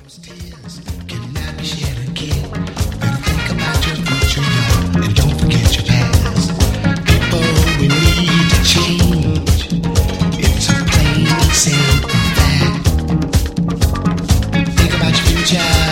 Those tears cannot be shed again. Better think about your future, y'all, and don't forget your past. People, we need to change. It's a plain and simple fact. Think about your future.